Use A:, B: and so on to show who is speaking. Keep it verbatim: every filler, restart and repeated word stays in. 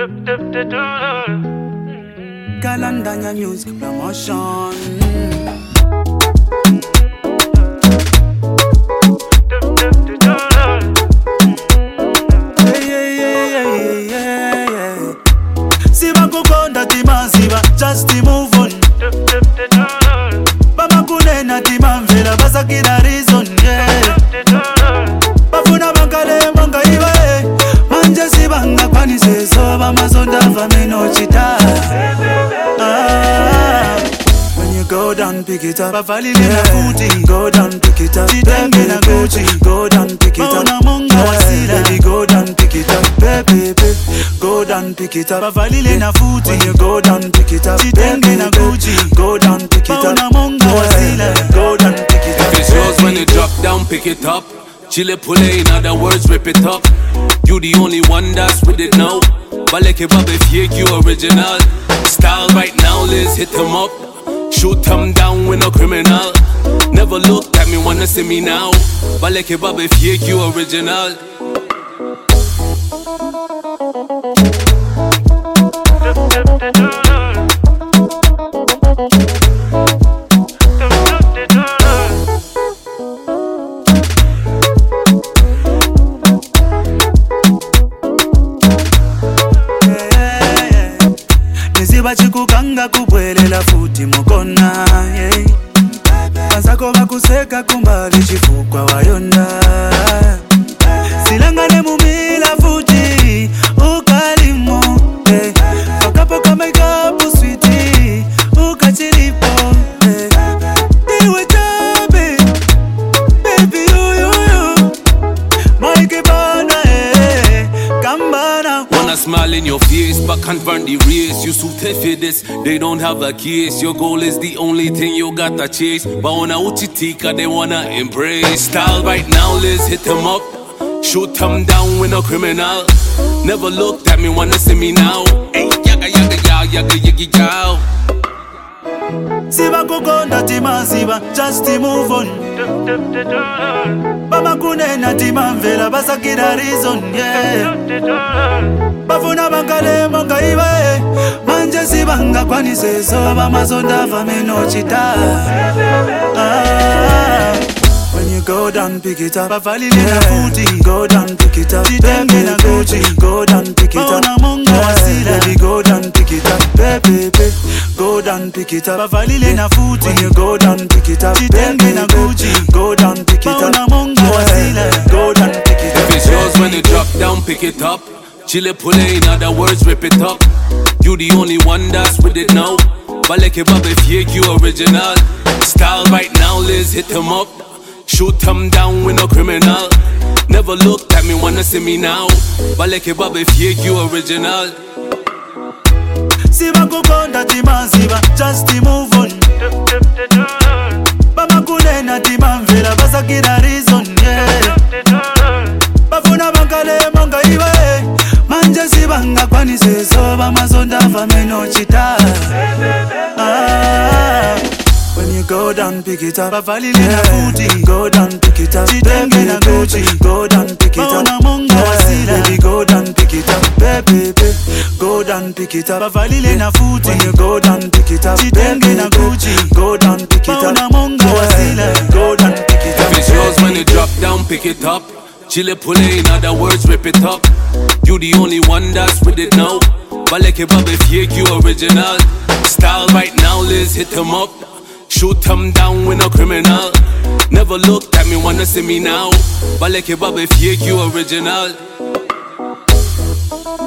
A: Galandanya Music Promotion. Just move on. Bama kunena timamvela basakira reason, yeah. Bafuna bankale monga iwe manje sibanga kwanise so bamazonda vameno chita. Ah, when you go down pick it up, bafali na futi. Go down pick it up, Chitenge na Gucci. Go down pick it up, monga wasila. Baby go down pick it up, baby, baby. Go down pick it up, bafali na futi. When you go down pick it up, Chitenge na Gucci. Go down pick it up, monga wasila. Go down pick it up.
B: If it's yours when you drop down, pick it up. Chile pule, in other words, rip it up. You the only one that's with it now. Baleke babe fake, you original. Style right now, let's hit them up. Shoot them down, we no criminal. Never looked at me, wanna see me now. Baleke babe fake, you original.
A: Bachikukanga kubwelela futi mukona, yeah. Pasako bakuseka kumbali chifukwa wayonda. Silangane mumila futi ukalimo, yeah. Wakapoka makeup sweetie ukachilipo, yeah. Iwe tabe, baby you you you Maike bana, eh, kambana.
B: Wanna smile in your face, but can't run the race. You suited for this, they don't have a case. Your goal is the only thing you gotta chase. But on a uchitika, they wanna embrace. Style right now, let's hit them up. Shoot them down, we no criminal. Never looked at me, wanna see me now. Hey, yaga yaga yaga yaga yaga yaga.
A: Siba kukonda tima siba, just move on. Bama kunena tima mvela basakira reason, yeah. Bafuna bankale monga iwe manje sibanga kwanise so bamazonda vameno chita. Ah, when you go down pick it up, bafali na futi. Go down pick it up, Chitenge na Gucci. Go down pick it up, monga wasila. Baby go down pick it up, baby, baby. Go down pick it up, bafali na futi. When you go down pick it up, Chitenge na Gucci. Go down pick it up, monga wasila. Go down pick it up.
B: If it's yours when you drop down, pick it up. Chile pule, in other words, rip it up. You the only one that's with it now. Baleke babe fake, you original. Style right now, let's hit them up. Shoot them down, we no criminal. Never looked at me, wanna see me now. Baleke babe fake, you original.
A: Siba kukonda tima siba, just move on. Bama kunena tima mvela basakira reason, yeah. Bafuna bankale monga iwe manje sibanga kwanise so bamazonda vameno chita. Ah, when you go down pick it up, bafali na futi. Go down pick it up, Chitenge na Gucci. Go down pick it up, monga wasila. Baby go down pick it up, baby, baby. Go down pick it up, bafali na futi. When you go down pick it up, Chitenge na Gucci. Go down pick it up, monga wasila. Go down pick it up.
B: If it's yours when you drop down, pick it up. Chile pule, in other words, rip it up. You the only one that's with it now. Baleke babe fake, you original. Style right now, let's hit them up. Shoot them down, we no criminal. Never looked at me, wanna see me now. Baleke babe fake, you original.